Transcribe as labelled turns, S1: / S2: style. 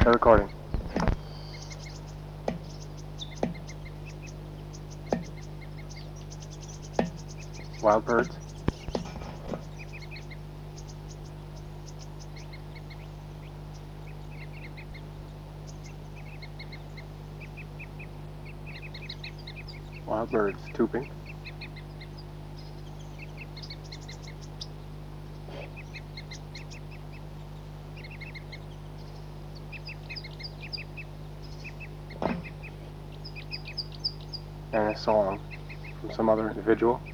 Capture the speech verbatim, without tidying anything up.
S1: They're recording. Wild birds. Wild birds tubing. And a song from some other individual.